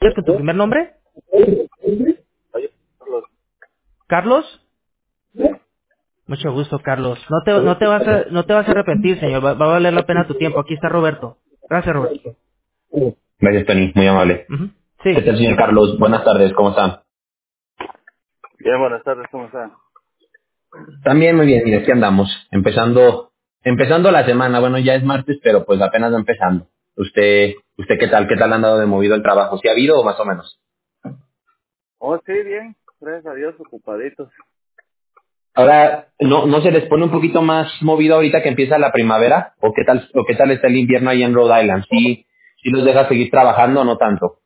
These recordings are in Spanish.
usted con tu primer nombre? Oye, Carlos, ¿Carlos? Mucho gusto, Carlos. No te vas a arrepentir, señor. Va a valer la pena tu tiempo. Aquí está Roberto. Gracias, Roberto. Gracias, Tony, muy amable. Ujú. ¿Qué Sí. tal, señor Carlos? Buenas tardes, ¿cómo están? bien, buenas tardes, ¿cómo está? También muy bien, mire, aquí andamos, empezando la semana. Bueno, ya es martes, pero pues apenas va empezando. ¿Usted qué tal ha andado de movido el trabajo? ¿Sí ha habido o más o menos? Oh, sí, bien, gracias a Dios, ocupaditos. Ahora, ¿no se les pone un poquito más movido ahorita que empieza la primavera? ¿O qué tal está el invierno ahí en Rhode Island? Oh, ¿Sí los deja seguir trabajando o no tanto?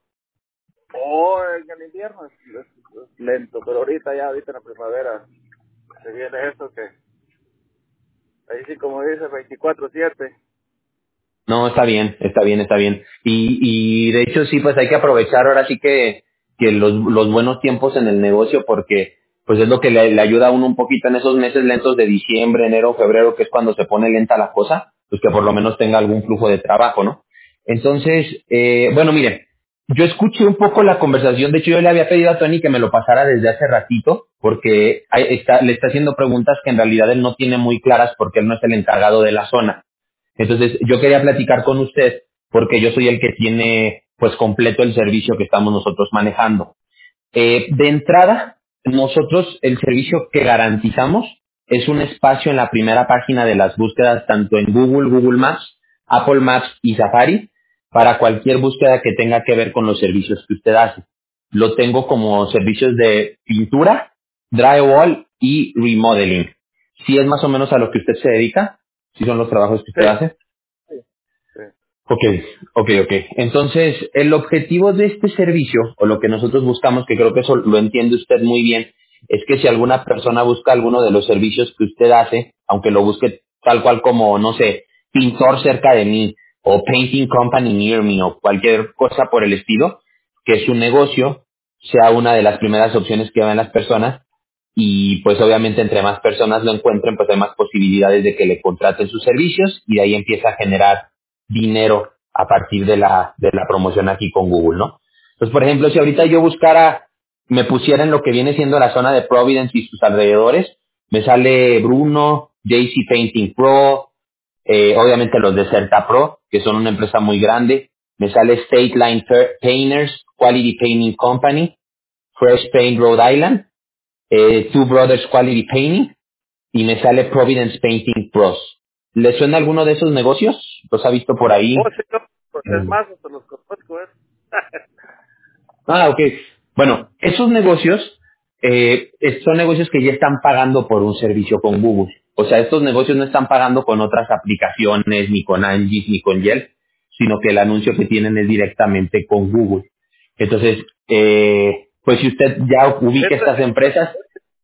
en el invierno es lento, pero ahorita en la primavera se viene eso que, ahí sí como dice, 24/7. No, está bien, está bien, está bien. Y de hecho sí, pues hay que aprovechar ahora sí que los buenos tiempos en el negocio porque pues es lo que le ayuda a uno un poquito en esos meses lentos de diciembre, enero, febrero, que es cuando se pone lenta la cosa, pues que por lo menos tenga algún flujo de trabajo, ¿no? Entonces, bueno, mire, yo escuché un poco la conversación, de hecho yo le había pedido a Tony que me lo pasara desde hace ratito, porque le está haciendo preguntas que en realidad él no tiene muy claras porque él no es el encargado de la zona. Entonces, yo quería platicar con usted porque yo soy el que tiene pues completo el servicio que estamos nosotros manejando. De entrada, nosotros el servicio que garantizamos es un espacio en la primera página de las búsquedas tanto en Google, Google Maps, Apple Maps y Safari para cualquier búsqueda que tenga que ver con los servicios que usted hace. Lo tengo como servicios de pintura, drywall y remodeling. ¿Sí es más o menos a lo que usted se dedica? ¿Sí son los trabajos que Sí, usted hace? sí, sí. Ok, ok. Entonces, el objetivo de este servicio, o lo que nosotros buscamos, que creo que eso lo entiende usted muy bien, es que si alguna persona busca alguno de los servicios que usted hace, aunque lo busque tal cual como, no sé, pintor cerca de mí, o painting company near me, o cualquier cosa por el estilo, que su negocio sea una de las primeras opciones que ven las personas, y pues obviamente entre más personas lo encuentren, pues hay más posibilidades de que le contraten sus servicios, y de ahí empieza a generar dinero a partir de la promoción aquí con Google, ¿no? Entonces, por ejemplo, si ahorita yo buscara, me pusiera en lo que viene siendo la zona de Providence y sus alrededores, me sale Bruno, JC Painting Pro, obviamente los de Certa Pro, que son una empresa muy grande, me sale State Line Painters, Quality Painting Company, Fresh Paint Rhode Island, Two Brothers Quality Painting, y me sale Providence Painting Pros. ¿Le suena alguno de esos negocios? ¿Los ha visto por Oh, ahí? sí, no, pues es más, hasta los conozco, ¿eh? Ok. Bueno, esos negocios son negocios que ya están pagando por un servicio con Google. O sea, estos negocios no están pagando con otras aplicaciones, ni con Angie, ni con Yelp, sino que el anuncio que tienen es directamente con Google. Entonces, pues si usted ya ubica Esta- estas empresas,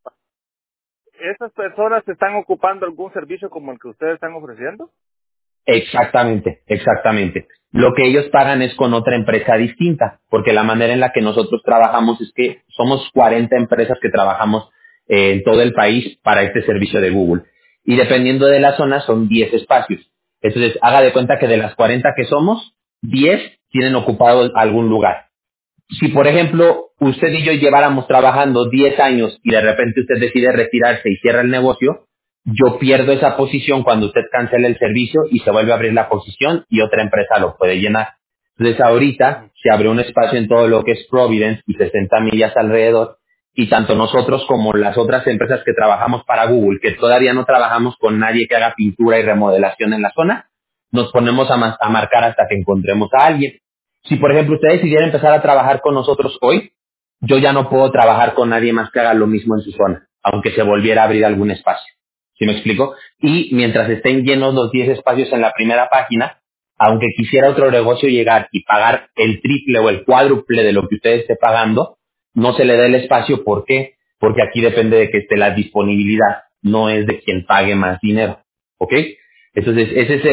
¿Estas personas están ocupando algún servicio como el que ustedes están ofreciendo? exactamente, exactamente. Lo que ellos pagan es con otra empresa distinta, porque la manera en la que nosotros trabajamos es que somos 40 empresas que trabajamos en todo el país para este servicio de Google. Y dependiendo de la zona son 10 espacios. Entonces, haga de cuenta que de las 40 que somos, 10 tienen ocupado algún lugar. Si, por ejemplo, usted y yo lleváramos trabajando 10 años y de repente usted decide retirarse y cierra el negocio, yo pierdo esa posición cuando usted cancela el servicio y se vuelve a abrir la posición y otra empresa lo puede llenar. Entonces ahorita Ujú. se abre un espacio en todo lo que es Providence y 60 millas alrededor y tanto nosotros como las otras empresas que trabajamos para Google, que todavía no trabajamos con nadie que haga pintura y remodelación en la zona, nos ponemos a marcar hasta que encontremos a alguien. Si, por ejemplo, usted decidiera empezar a trabajar con nosotros hoy, yo ya no puedo trabajar con nadie más que haga lo mismo en su zona, aunque se volviera a abrir algún espacio. ¿Sí me explico? Y mientras estén llenos los 10 espacios en la primera página, aunque quisiera otro negocio llegar y pagar el triple o el cuádruple de lo que usted esté pagando, no se le da el espacio. ¿Por qué? Porque aquí depende de que esté la disponibilidad, no es de quien pague más dinero. ¿Ok? Entonces, ese es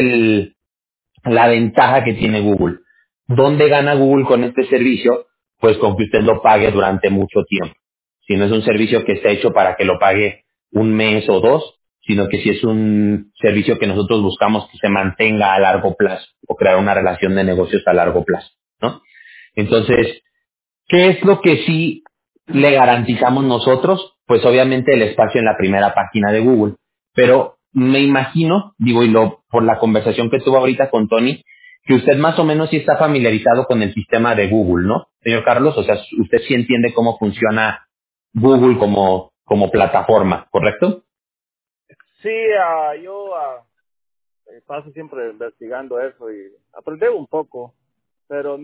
la ventaja que tiene Google. ¿Dónde gana Google con este servicio? Pues con que usted lo pague durante mucho tiempo. Si no es un servicio que está hecho para que lo pague un mes o dos, sino que si es un servicio que nosotros buscamos que se mantenga a largo plazo o crear una relación de negocios a largo plazo, ¿no? Entonces, ¿Qué es lo que sí le garantizamos nosotros? Pues obviamente el espacio en la primera página de Google. Pero me imagino, digo, por la conversación que tuvo ahorita con Tony, que usted más o menos sí está familiarizado con el sistema de Google, ¿no, señor Carlos? O sea, usted sí entiende cómo funciona Google como plataforma, ¿correcto? Sí, yo paso siempre investigando eso y aprendí un poco, pero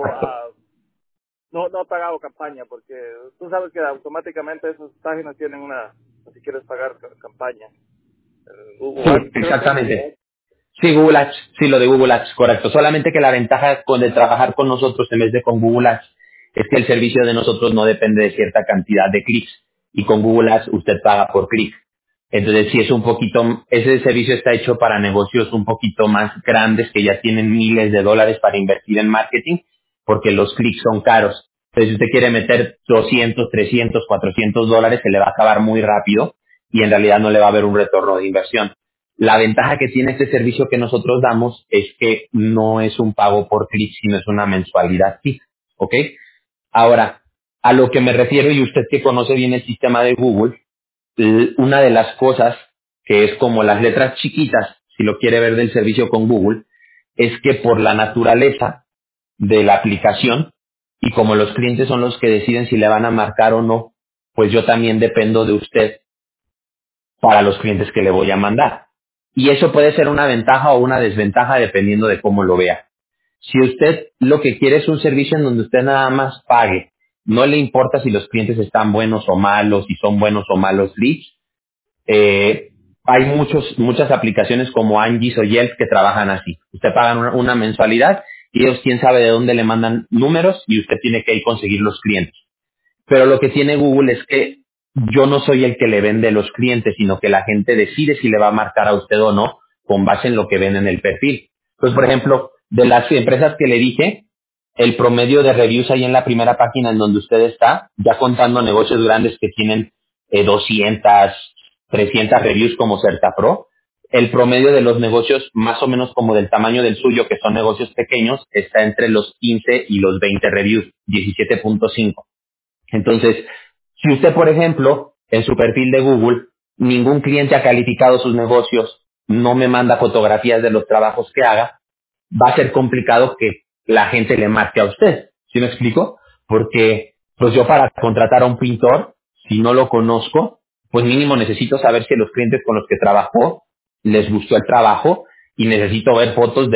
no he pagado campaña porque tú sabes que automáticamente esas páginas tienen si quieres pagar campaña. Google Sí, Ads, creo que es. exactamente. Sí, Google Ads, sí, lo de Google Ads, correcto. Solamente que la ventaja de trabajar con nosotros en vez de con Google Ads es que el servicio de nosotros no depende de cierta cantidad de clics y con Google Ads usted paga por clic. Entonces, sí es un poquito, ese servicio está hecho para negocios un poquito más grandes que ya tienen miles de dólares para invertir en marketing porque los clics son caros. Entonces, si usted quiere meter 200, 300, 400 dólares, se le va a acabar muy rápido y en realidad no le va a haber un retorno de inversión. La ventaja que tiene este servicio que nosotros damos es que no es un pago por clic, sino es una mensualidad fija, ¿ok? Ahora, a lo que me refiero, y usted que conoce bien el sistema de Google, una de las cosas que es como las letras chiquitas, si lo quiere ver del servicio con Google, es que por la naturaleza de la aplicación, y como los clientes son los que deciden si le van a marcar o no, pues yo también dependo de usted para los clientes que le voy a mandar. Y eso puede ser una ventaja o una desventaja dependiendo de cómo lo vea. Si usted lo que quiere es un servicio en donde usted nada más pague, no le importa si los clientes están buenos o malos, si son buenos o malos leads, hay muchas aplicaciones como Angie's o Yelp que trabajan así. Usted paga una mensualidad y ellos quién sabe de dónde le mandan números y usted tiene que ir a conseguir los clientes. Pero lo que tiene Google es que yo no soy el que le vende los clientes, sino que la gente decide si le va a marcar a usted o no con base en lo que ven en el perfil. Entonces, por ejemplo, de las empresas que le dije, el promedio de reviews ahí en la primera página en donde usted está, ya contando negocios grandes que tienen 200, 300 reviews como CertaPro, el promedio de los negocios más o menos como del tamaño del suyo, que son negocios pequeños, está entre los 15 y los 20 reviews, 17.5. Entonces, si usted, por ejemplo, en su perfil de Google, ningún cliente ha calificado sus negocios, no me manda fotografías de los trabajos que haga, va a ser complicado que la gente le marque a usted. ¿Sí me explico? Porque, pues yo para contratar a un pintor, si no lo conozco, pues mínimo necesito saber si a los clientes con los que trabajó les gustó el trabajo y necesito ver fotos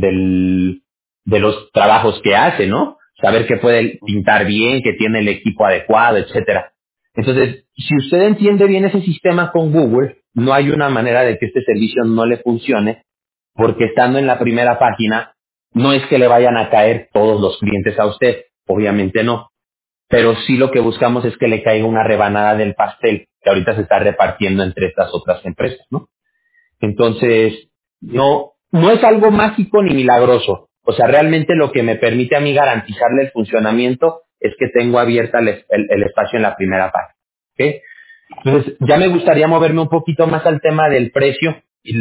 de los trabajos que hace, ¿no? Saber que puede pintar bien, que tiene el equipo adecuado, etcétera. Entonces, si usted entiende bien ese sistema con Google, no hay una manera de que este servicio no le funcione, porque estando en la primera página, no es que le vayan a caer todos los clientes a usted, obviamente no, pero sí lo que buscamos es que le caiga una rebanada del pastel que ahorita se está repartiendo entre estas otras empresas, ¿no? Entonces, no es algo mágico ni milagroso. O sea, realmente lo que me permite a mí garantizarle el funcionamiento es que tengo abierta el espacio en la primera página. ¿Ok? Entonces, ya me gustaría moverme un poquito más al tema del precio y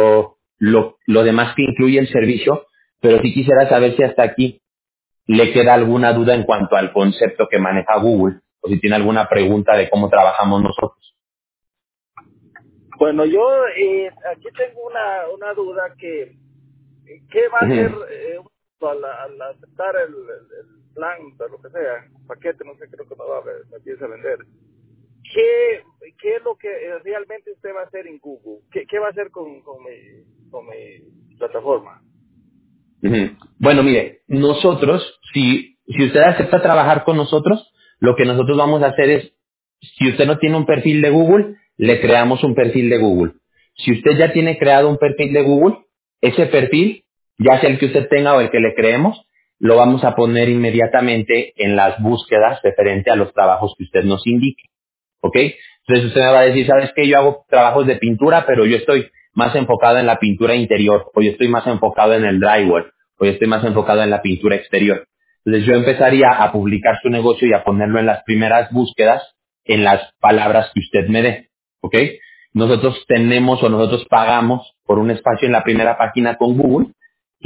lo demás que incluye el servicio, pero sí quisiera saber si hasta aquí le queda alguna duda en cuanto al concepto que maneja Google o si tiene alguna pregunta de cómo trabajamos nosotros. Bueno, yo aquí tengo una duda ¿qué va a hacer Ujú. al aceptar el plan, de lo que sea, paquete, no sé, creo que me empieza a vender? ¿Qué es lo que realmente usted va a hacer en Google? ¿Qué va a hacer con mi plataforma? Ujú. Bueno, mire, nosotros, si usted acepta trabajar con nosotros, lo que nosotros vamos a hacer es, si usted no tiene un perfil de Google, le creamos un perfil de Google. Si usted ya tiene creado un perfil de Google, ese perfil, ya sea el que usted tenga o el que le creemos, lo vamos a poner inmediatamente en las búsquedas referente a los trabajos que usted nos indique. ¿Ok? Entonces usted me va a decir, ¿sabes qué? Yo hago trabajos de pintura, pero yo estoy más enfocado en la pintura interior, o yo estoy más enfocado en el drywall, o yo estoy más enfocado en la pintura exterior. Entonces yo empezaría a publicar su negocio y a ponerlo en las primeras búsquedas en las palabras que usted me dé. ¿Ok? Nosotros tenemos o nosotros pagamos por un espacio en la primera página con Google y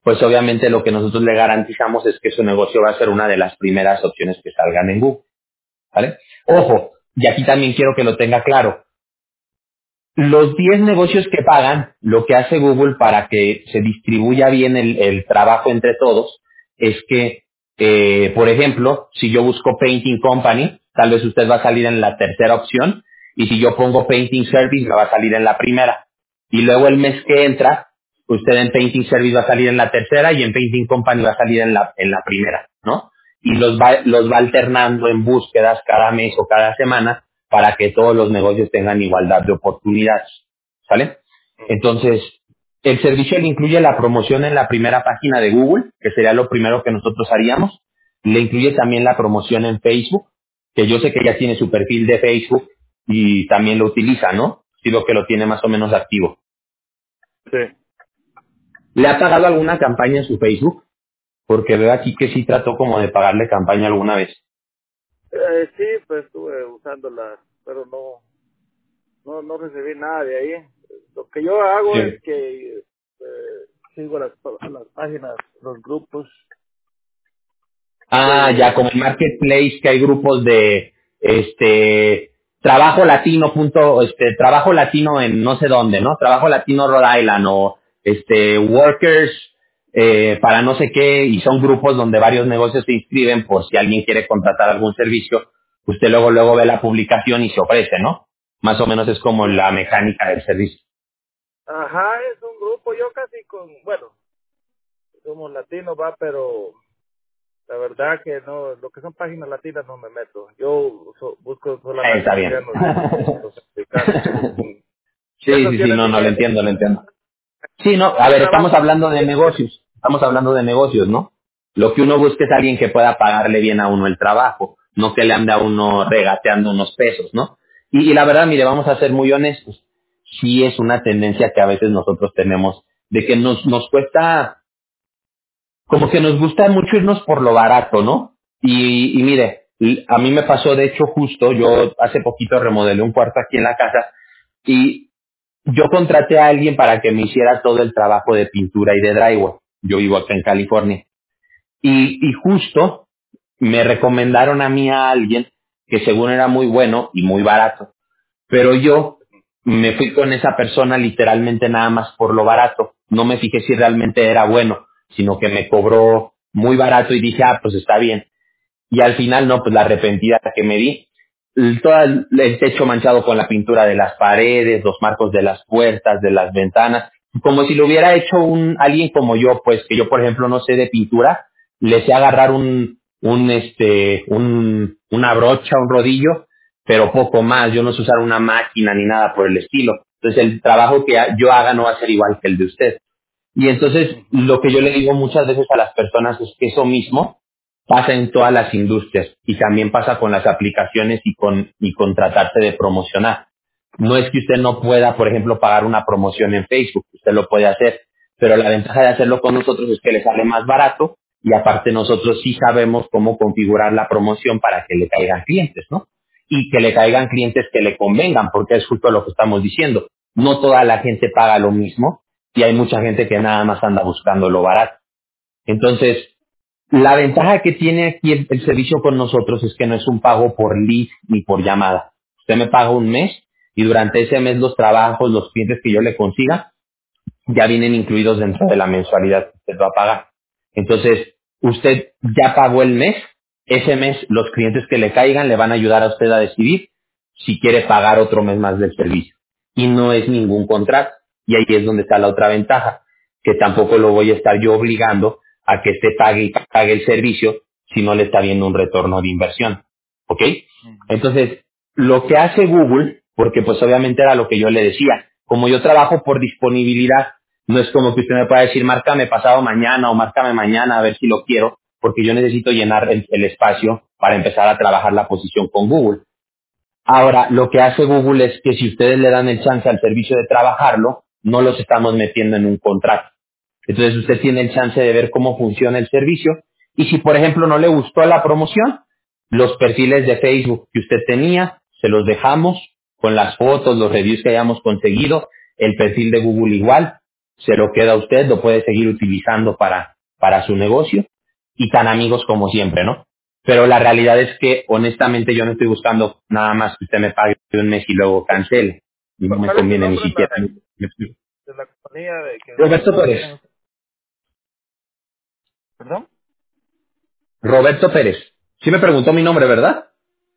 pues obviamente lo que nosotros le garantizamos es que su negocio va a ser una de las primeras opciones que salgan en Google, ¿vale? Ojo, y aquí también quiero que lo tenga claro. Los 10 negocios que pagan, lo que hace Google para que se distribuya bien el trabajo entre todos, es que, por ejemplo, si yo busco Painting Company, tal vez usted va a salir en la tercera opción, y si yo pongo Painting Service, me va a salir en la primera. Y luego el mes que entra, usted en Painting Service va a salir en la tercera, y en Painting Company va a salir en la primera, ¿no? Y los va alternando en búsquedas cada mes o cada semana, para que todos los negocios tengan igualdad de oportunidades, ¿sale? Entonces, el servicio le incluye la promoción en la primera página de Google, que sería lo primero que nosotros haríamos. Le incluye también la promoción en Facebook, que yo sé que ya tiene su perfil de Facebook y también lo utiliza, ¿no? Sí, lo que lo tiene más o menos activo. Sí. ¿Le ha pagado alguna campaña en su Facebook? Porque veo aquí que sí trató como de pagarle campaña alguna vez. Sí, pues estuve usándola, pero no recibí nada de ahí. Lo que yo hago Sí. es que sigo las páginas, los grupos Ya de... como el marketplace que hay grupos de trabajo latino trabajo latino en no sé dónde, ¿no? Trabajo latino Rhode Island o workers para no sé qué, y son grupos donde varios negocios se inscriben por si alguien quiere contratar algún servicio, usted luego ve la publicación y se ofrece, ¿no? Más o menos es como la mecánica del servicio. Ajá, es un grupo, yo casi bueno, somos latinos, va, pero la verdad que no, lo que son páginas latinas no me meto. Yo busco solamente Está que bien. sean los americanos. Sí, Eso sí, sí, tiene no, mi no, lo jefe. entiendo, lo entiendo. Sí, no, a Mi ver, estamos trabajo. hablando de negocios, ¿no? Lo que uno busca es alguien que pueda pagarle bien a uno el trabajo, no que le ande a uno regateando unos pesos, ¿no? Y la verdad, mire, vamos a ser muy honestos, sí es una tendencia que a veces nosotros tenemos, de que nos cuesta, como que nos gusta mucho irnos por lo barato, ¿no? Y mire, a mí me pasó, de hecho, justo, yo hace poquito remodelé un cuarto aquí en la casa, y yo contraté a alguien para que me hiciera todo el trabajo de pintura y de drywall. Yo vivo acá en California. Y justo me recomendaron a mí a alguien que según era muy bueno y muy barato. Pero yo me fui con esa persona literalmente nada más por lo barato. No me fijé si realmente era bueno, sino que me cobró muy barato y dije, pues está bien. Y al final, no, pues la arrepentida que me di, todo el techo manchado con la pintura de las paredes, los marcos de las puertas, de las ventanas, como si lo hubiera hecho alguien como yo, pues que yo, por ejemplo, no sé de pintura, le sé agarrar una brocha, un rodillo, pero poco más, yo no sé usar una máquina ni nada por el estilo. Entonces el trabajo que yo haga no va a ser igual que el de usted. Y entonces lo que yo le digo muchas veces a las personas es que eso mismo pasa en todas las industrias y también pasa con las aplicaciones y con tratarse de promocionar. No es que usted no pueda, por ejemplo, pagar una promoción en Facebook, usted lo puede hacer, pero la ventaja de hacerlo con nosotros es que le sale más barato y aparte nosotros sí sabemos cómo configurar la promoción para que le caigan clientes, ¿no? Y que le caigan clientes que le convengan, porque es justo lo que estamos diciendo. No toda la gente paga lo mismo y hay mucha gente que nada más anda buscando lo barato. Entonces, la ventaja que tiene aquí el servicio con nosotros es que no es un pago por lead ni por llamada. Usted me paga un mes y durante ese mes los trabajos, los clientes que yo le consiga, ya vienen incluidos dentro de la mensualidad que usted va a pagar. Entonces, usted ya pagó el mes, ese mes los clientes que le caigan le van a ayudar a usted a decidir si quiere pagar otro mes más del servicio. Y no es ningún contrato. Y ahí es donde está la otra ventaja, que tampoco lo voy a estar yo obligando a que usted pague y pague el servicio si no le está viendo un retorno de inversión. ¿Ok? Entonces, lo que hace Google, porque pues obviamente era lo que yo le decía, como yo trabajo por disponibilidad, no es como que usted me pueda decir, márcame pasado mañana o márcame mañana a ver si lo quiero, porque yo necesito llenar el espacio para empezar a trabajar la posición con Google. Ahora, lo que hace Google es que si ustedes le dan el chance al servicio de trabajarlo, no los estamos metiendo en un contrato. Entonces usted tiene el chance de ver cómo funciona el servicio y si, por ejemplo, no le gustó la promoción, los perfiles de Facebook que usted tenía, se los dejamos con las fotos, los reviews que hayamos conseguido, el perfil de Google igual. se lo queda a usted, lo puede seguir utilizando para su negocio y tan amigos como siempre, ¿no? Pero la realidad es que honestamente yo no estoy buscando nada más que usted me pague un mes y luego cancele. Y no me ¿Cuál es el conviene ni nombre siquiera. de la compañía de Roberto que Pérez. tienen? ¿Perdón? Roberto Pérez. Sí me preguntó mi nombre, ¿verdad?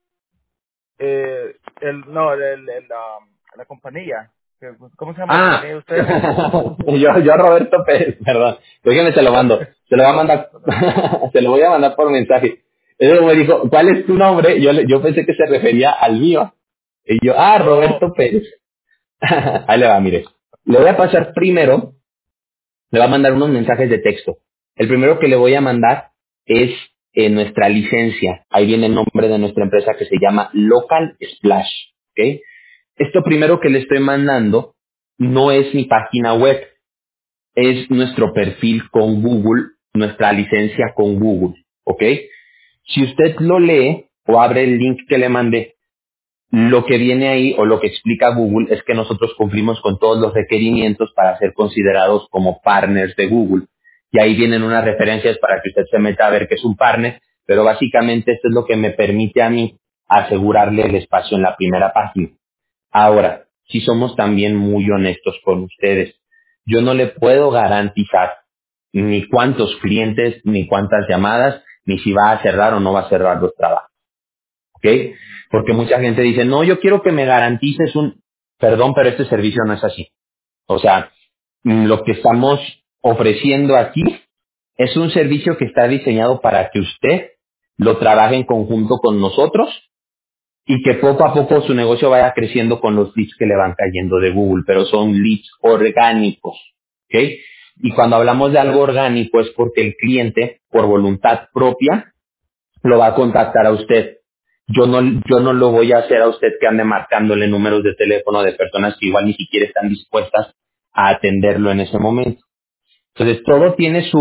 No, la compañía. ¿Cómo se llama la compañía Ah, de ustedes? yo Roberto Pérez, perdón. Déjeme se lo mando. Se lo va a mandar, se lo voy a mandar por mensaje. Él me dijo, ¿cuál es tu nombre? Yo pensé que se refería al mío. Y yo, Oh, Roberto Pérez. Ahí le va, mire. Le voy a pasar primero, le va a mandar unos mensajes de texto. El primero que le voy a mandar es nuestra licencia. Ahí viene el nombre de nuestra empresa que se llama Local Splash. ¿Ok? Esto primero que le estoy mandando no es mi página web, es nuestro perfil con Google, nuestra licencia con Google, ¿ok? Si usted lo lee o abre el link que le mandé, lo que viene ahí o lo que explica Google es que nosotros cumplimos con todos los requerimientos para ser considerados como partners de Google. Y ahí vienen unas referencias para que usted se meta a ver qué es un partner, pero básicamente esto es lo que me permite a mí asegurarle el espacio en la primera página. Ahora, si somos también muy honestos con ustedes, yo no le puedo garantizar ni cuántos clientes, ni cuántas llamadas, ni si va a cerrar o no va a cerrar los trabajos, ¿ok? Porque mucha gente dice, no, yo quiero que me garantices perdón, pero este servicio no es así. O sea, lo que estamos ofreciendo aquí es un servicio que está diseñado para que usted lo trabaje en conjunto con nosotros y que poco a poco su negocio vaya creciendo con los leads que le van cayendo de Google, pero son leads orgánicos, ¿ok? Y cuando hablamos de algo orgánico es porque el cliente, por voluntad propia, lo va a contactar a usted. Yo no lo voy a hacer a usted que ande marcándole números de teléfono de personas que igual ni siquiera están dispuestas a atenderlo en ese momento. Entonces, todo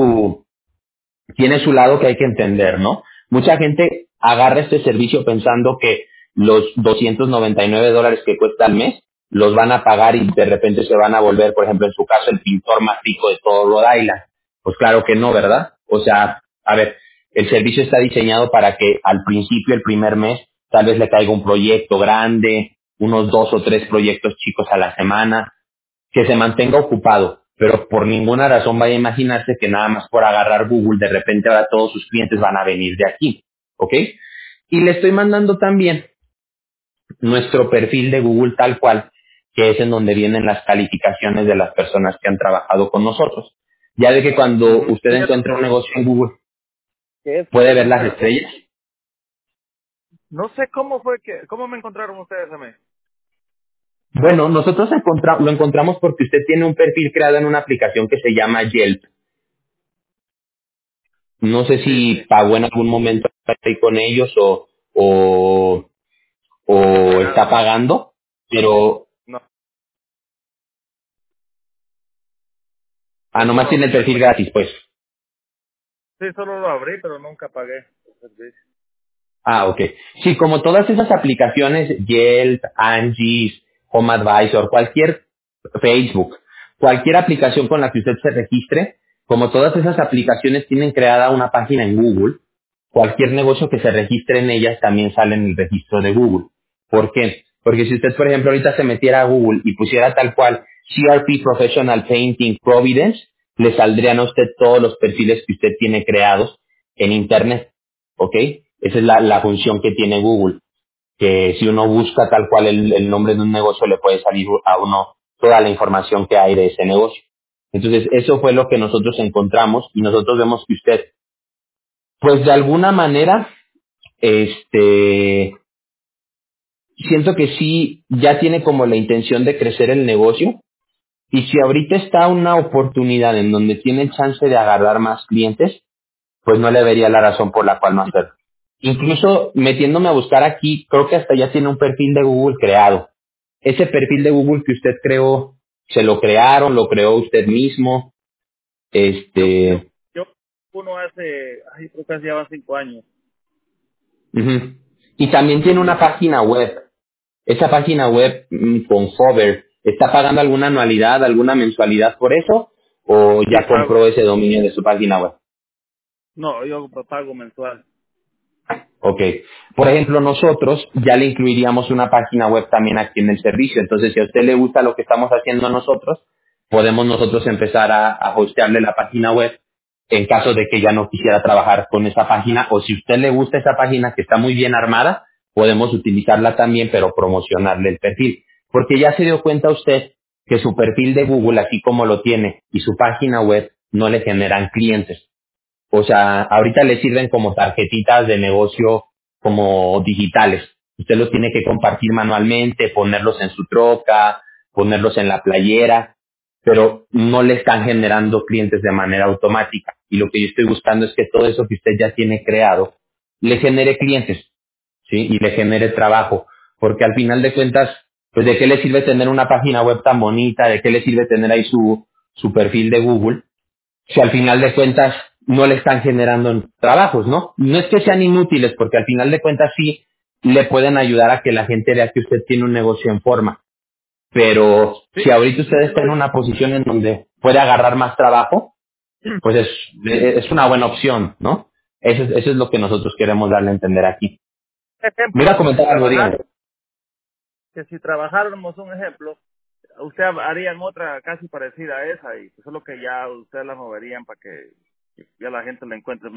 tiene su lado que hay que entender, ¿no? Mucha gente agarra este servicio pensando que los $299 que cuesta al mes los van a pagar y de repente se van a volver, por ejemplo, en su caso, el pintor más rico de todo Rhode Island. Pues claro que no, ¿verdad? O sea, a ver, el servicio está diseñado para que al principio, el primer mes, tal vez le caiga un proyecto grande, unos 2 o 3 proyectos chicos a la semana, que se mantenga ocupado, pero por ninguna razón vaya a imaginarse que nada más por agarrar Google, de repente ahora todos sus clientes van a venir de aquí, ¿ok? Y le estoy mandando también nuestro perfil de Google tal cual, que es en donde vienen las calificaciones de las personas que han trabajado con nosotros. Ya de que cuando ujú. usted encuentra un negocio en Google, ¿Qué es? puede ver No las sé. estrellas. No sé cómo me encontraron ustedes a mí. Bueno, nosotros lo encontramos porque usted tiene un perfil creado en una aplicación que se llama Yelp. No sé Sí, si sí. pagó en algún momento ahí con ellos No he o está pagado. pagando, pero No. Yo nomás solo, tiene el perfil gratis, pues. sí, solo lo abrí, pero nunca pagué el servicio. Ok. Sí, como todas esas aplicaciones, Yelp, Angie, Home Advisor, cualquier Facebook, cualquier aplicación con la que usted se registre, como todas esas aplicaciones tienen creada una página en Google, cualquier negocio que se registre en ellas también sale en el registro de Google. ¿Por qué? Porque si usted, por ejemplo, ahorita se metiera a Google y pusiera tal cual CRP Professional Painting Providence, le saldrían a usted todos los perfiles que usted tiene creados en Internet. ¿Ok? Esa es la función que tiene Google, que si uno busca tal cual el nombre de un negocio, le puede salir a uno toda la información que hay de ese negocio. Entonces, eso fue lo que nosotros encontramos y nosotros vemos que usted, pues de alguna manera, siento que sí, ya tiene como la intención de crecer el negocio y si ahorita está una oportunidad en donde tiene chance de agarrar más clientes, pues no le vería la razón por la cual no hacerlo. Incluso metiéndome a buscar aquí, creo que hasta ya tiene un perfil de Google creado. Ese perfil de Google que usted creó, se lo crearon, lo creó usted mismo, Yo, yo, yo, uno hace, ay, creo que hace ya 5 años. ujú. Y también tiene una página web. Esa página web con Hover ¿Está pagando alguna anualidad, alguna mensualidad por eso? ¿O Sí, ya compró ese dominio de su página web? no, yo pago mensual. Ok. Por ejemplo, nosotros ya le incluiríamos una página web también aquí en el servicio. Entonces, si a usted le gusta lo que estamos haciendo nosotros, podemos nosotros empezar a hostearle la página web en caso de que ya no quisiera trabajar con esa página. O si a usted le gusta esa página que está muy bien armada, podemos utilizarla también, pero promocionarle el perfil. Porque ya se dio cuenta usted que su perfil de Google, así como lo tiene, y su página web, no le generan clientes. O sea, ahorita le sirven como tarjetitas de negocio como digitales. Usted los tiene que compartir manualmente, ponerlos en su troca, ponerlos en la playera, pero no le están generando clientes de manera automática. Y lo que yo estoy buscando es que todo eso que usted ya tiene creado le genere clientes, ¿sí? Y le genere trabajo. Porque al final de cuentas, pues ¿de qué le sirve tener una página web tan bonita? ¿De qué le sirve tener ahí su perfil de Google? Si al final de cuentas no le están generando trabajos, ¿no? No es que sean inútiles, porque al final de cuentas sí le pueden ayudar a que la gente vea que usted tiene un negocio en forma. Pero Sí, si ahorita usted sí, está no, en una posición en donde puede agarrar más trabajo, pues es una buena opción, ¿no? Eso es lo que nosotros queremos darle a entender aquí. Me iba ejemplo, a comentar algo, dígame. que si trabajáramos un ejemplo, usted harían otra casi parecida a esa y solo que ya usted la moverían para que ya la gente la encuentre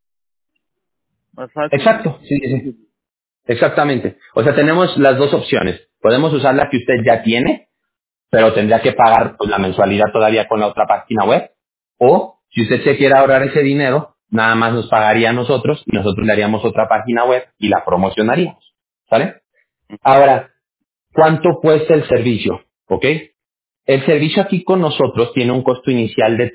más fácil. Exacto, sí, sí, sí. Exactamente. O sea, tenemos las dos opciones. Podemos usar la que usted ya tiene, pero tendría que pagar pues, la mensualidad todavía con la otra página web. O si usted se quiere ahorrar ese dinero, nada más nos pagaría a nosotros y nosotros le haríamos otra página web y la promocionaríamos. ¿Sale? Ahora, ¿cuánto cuesta el servicio? ¿Ok? El servicio aquí con nosotros tiene un costo inicial de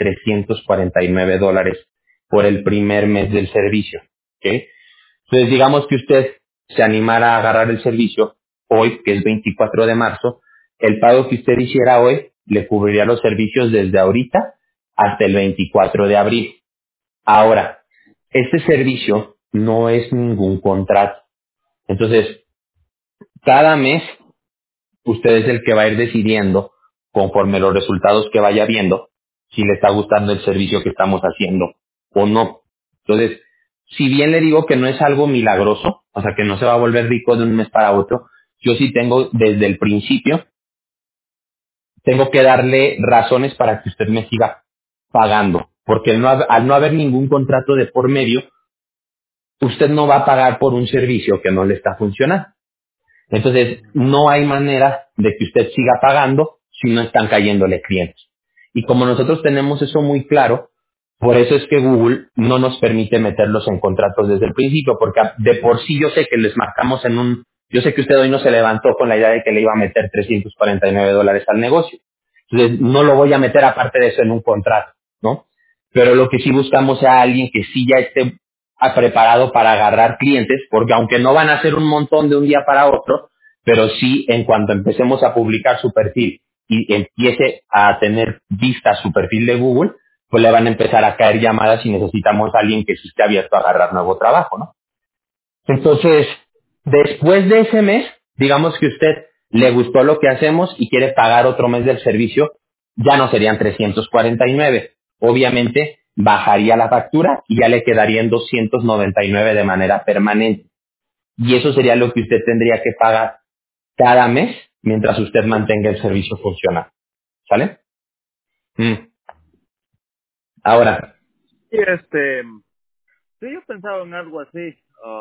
$349 por el primer mes del servicio. ¿Ok? Entonces, digamos que usted se animara a agarrar el servicio hoy, que es 24 de marzo, el pago que usted hiciera hoy le cubriría los servicios desde ahorita hasta el 24 de abril. Ahora, este servicio no es ningún contrato. Entonces, cada mes usted es el que va a ir decidiendo, conforme los resultados que vaya viendo, si le está gustando el servicio que estamos haciendo o no. Entonces, si bien le digo que no es algo milagroso, o sea, que no se va a volver rico de un mes para otro, yo sí tengo desde el principio, tengo que darle razones para que usted me siga pagando. Porque al no haber ningún contrato de por medio, usted no va a pagar por un servicio que no le está funcionando. Entonces, no hay manera de que usted siga pagando si no están cayéndole clientes. Y como nosotros tenemos eso muy claro, por eso es que Google no nos permite meterlos en contratos desde el principio, porque de por sí yo sé que les marcamos yo sé que usted hoy no se levantó con la idea de que le iba a meter $349 al negocio. Entonces, no lo voy a meter aparte de eso en un contrato, ¿no? Pero lo que sí buscamos es a alguien que sí ya esté preparado para agarrar clientes, porque aunque no van a ser un montón de un día para otro, pero sí en cuanto empecemos a publicar su perfil y empiece a tener vista su perfil de Google, pues le van a empezar a caer llamadas y necesitamos a alguien que sí esté abierto a agarrar nuevo trabajo, ¿no? Entonces, después de ese mes, digamos que usted le gustó lo que hacemos y quiere pagar otro mes del servicio, ya no serían 349. Obviamente, bajaría la factura y ya le quedaría en 299 de manera permanente. Y eso sería lo que usted tendría que pagar cada mes mientras usted mantenga el servicio funcionando. ¿Sale? Mm. Ahora, Sí, sí, yo pensaba en algo así,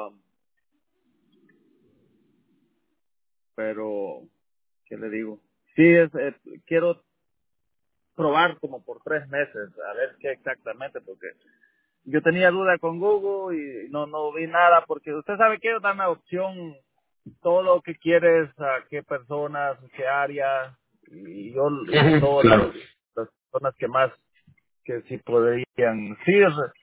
pero, ¿qué le digo? Sí, quiero probar como por 3 meses, a ver qué exactamente, porque yo tenía duda con Google y no vi nada, porque usted sabe que ellos dan la opción, todo lo que quieres, a qué personas, qué área, y yo y ujú, todas claro, las personas que más, que sí podrían, sí,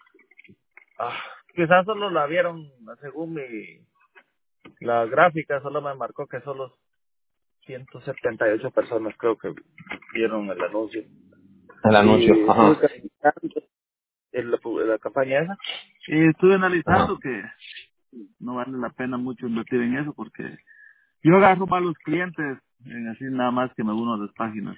quizás solo la vieron, según la gráfica, solo me marcó que solo 178 personas creo que vieron el anuncio. el anuncio, Y estuve ajá, calificando la campaña esa y estuve ajá, analizando que no vale la pena mucho invertir en eso porque yo agarro malos clientes así nada más que me uno a las páginas.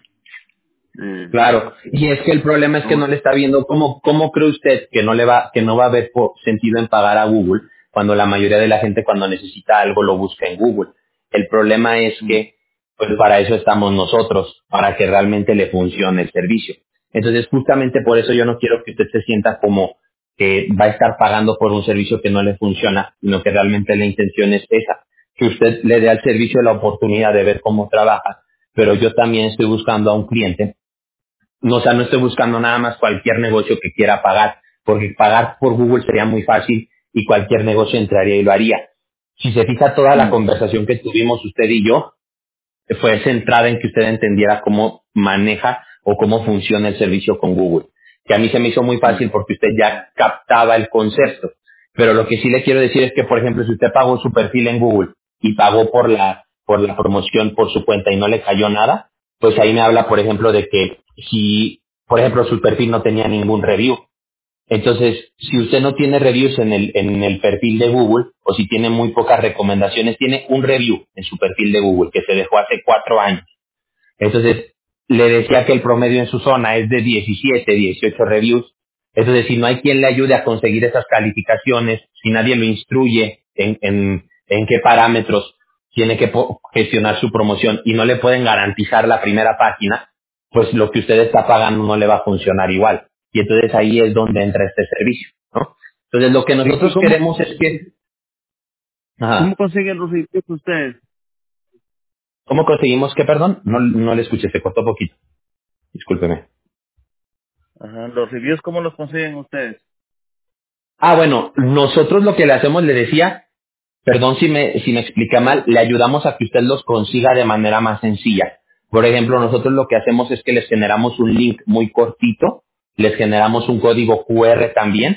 Claro, y es que el problema es que no le está viendo cómo cree usted que no va a haber sentido en pagar a Google cuando la mayoría de la gente cuando necesita algo lo busca en Google. El problema es que pues para eso estamos nosotros, para que realmente le funcione el servicio. Entonces, justamente por eso yo no quiero que usted se sienta como que va a estar pagando por un servicio que no le funciona, sino que realmente la intención es esa, que usted le dé al servicio la oportunidad de ver cómo trabaja, pero yo también estoy buscando a un cliente. No, o sea, no estoy buscando nada más cualquier negocio que quiera pagar, porque pagar por Google sería muy fácil y cualquier negocio entraría y lo haría. Si se fija toda la conversación que tuvimos usted y yo, fue centrada en que usted entendiera cómo maneja o cómo funciona el servicio con Google. Que a mí se me hizo muy fácil porque usted ya captaba el concepto. Pero lo que sí le quiero decir es que, por ejemplo, si usted pagó su perfil en Google y pagó por la promoción por su cuenta y no le cayó nada, pues ahí me habla, por ejemplo, de que si, por ejemplo, su perfil no tenía ningún review. Entonces, si usted no tiene reviews en el perfil de Google, o si tiene muy pocas recomendaciones, tiene un review en su perfil de Google que se dejó hace 4 años. Entonces, le decía que el promedio en su zona es de 17, 18 reviews. Entonces, si no hay quien le ayude a conseguir esas calificaciones, si nadie lo instruye en qué parámetros tiene que gestionar su promoción y no le pueden garantizar la primera página, pues lo que usted está pagando no le va a funcionar igual. Y entonces ahí es donde entra este servicio, ¿no? Entonces, lo que nosotros queremos es que... Ajá. ¿Cómo consiguen los reviews ustedes? ¿Cómo conseguimos que, perdón? No le escuché, se cortó poquito. Discúlpeme. Ajá, los reviews, ¿cómo los consiguen ustedes? Ah, bueno, nosotros lo que le hacemos, le decía, perdón si me expliqué mal, le ayudamos a que usted los consiga de manera más sencilla. Por ejemplo, nosotros lo que hacemos es que les generamos un link muy cortito, les generamos un código QR también,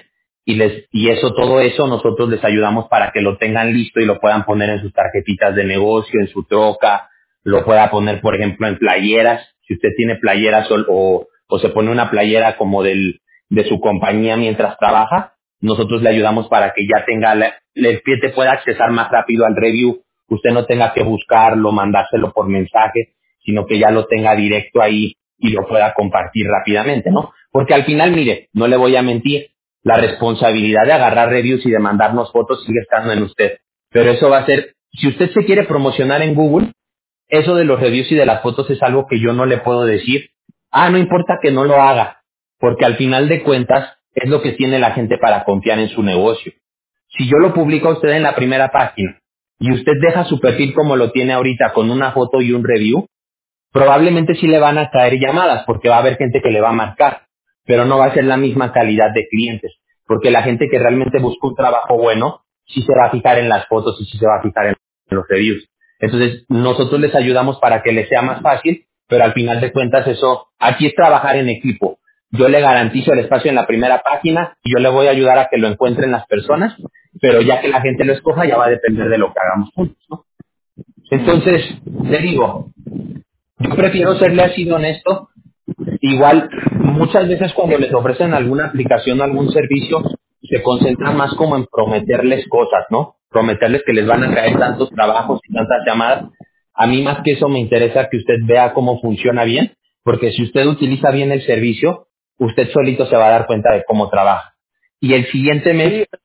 y eso, todo eso, nosotros les ayudamos para que lo tengan listo y lo puedan poner en sus tarjetitas de negocio, en su troca, lo pueda poner, por ejemplo, en playeras. Si usted tiene playeras o se pone una playera como de su compañía mientras trabaja, nosotros le ayudamos para que ya tenga, el cliente pueda accesar más rápido al review, usted no tenga que buscarlo, mandárselo por mensaje, sino que ya lo tenga directo ahí y lo pueda compartir rápidamente, ¿no? Porque al final, mire, no le voy a mentir, la responsabilidad de agarrar reviews y de mandarnos fotos sigue estando en usted. Pero eso va a ser, si usted se quiere promocionar en Google, eso de los reviews y de las fotos es algo que yo no le puedo decir. Ah, no importa que no lo haga, porque al final de cuentas es lo que tiene la gente para confiar en su negocio. Si yo lo publico a usted en la primera página y usted deja su perfil como lo tiene ahorita con una foto y un review, probablemente sí le van a caer llamadas porque va a haber gente que le va a marcar, pero no va a ser la misma calidad de clientes, porque la gente que realmente busca un trabajo bueno sí se va a fijar en las fotos y sí se va a fijar en los reviews. Entonces, nosotros les ayudamos para que les sea más fácil, pero al final de cuentas eso, aquí es trabajar en equipo. Yo le garantizo el espacio en la primera página y yo le voy a ayudar a que lo encuentren las personas, pero ya que la gente lo escoja ya va a depender de lo que hagamos juntos, ¿no? Entonces, le digo, yo prefiero serle así de honesto. Igual, muchas veces cuando les ofrecen alguna aplicación o algún servicio, se concentran más como en prometerles cosas, ¿no? Prometerles que les van a caer tantos trabajos y tantas llamadas. A mí más que eso me interesa que usted vea cómo funciona bien, porque si usted utiliza bien el servicio, usted solito se va a dar cuenta de cómo trabaja. Y el siguiente Sí, mes,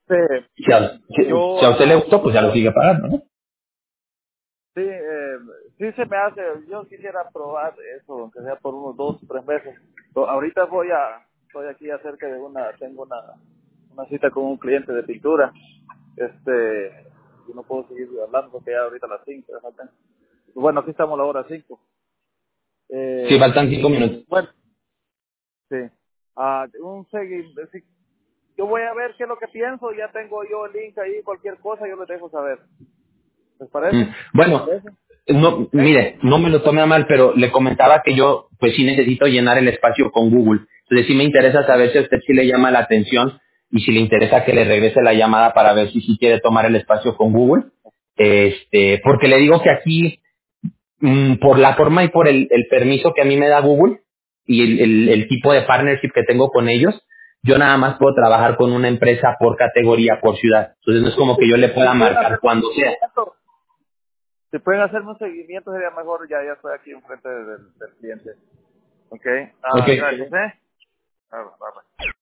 si yo, a usted le gustó, pues ya lo sigue pagando, ¿no? sí, sí se me hace, yo quisiera probar eso, aunque sea por unos 2 o 3 meses. Ahorita estoy aquí cerca de tengo una cita con un cliente de pintura, y no puedo seguir hablando porque ya ahorita a las 5, ya faltan. Bueno, aquí estamos a la hora 5. Sí, faltan 5 minutos. Bueno, sí. Sí, yo voy a ver qué es lo que pienso, ya tengo yo el link ahí, cualquier cosa yo les dejo saber. ¿Les Mm. parece? Bueno, no, ¿Eh? mire, no me lo tome a mal, pero le comentaba que yo, pues sí necesito llenar el espacio con Google. Entonces sí me interesa saber si a usted sí le llama la atención y si le interesa que le regrese la llamada para ver si sí quiere tomar el espacio con Google. Porque le digo que aquí, por la forma y por el permiso que a mí me da Google y el tipo de partnership que tengo con ellos, yo nada más puedo trabajar con una empresa por categoría, por ciudad. Entonces no es como que yo le Sí, pueda una marcar pregunta. cuando sea. Si pueden hacerme un seguimiento sería mejor, ya estoy aquí enfrente del cliente. Ok, Ok. gracias, ¿eh? Bye, bye.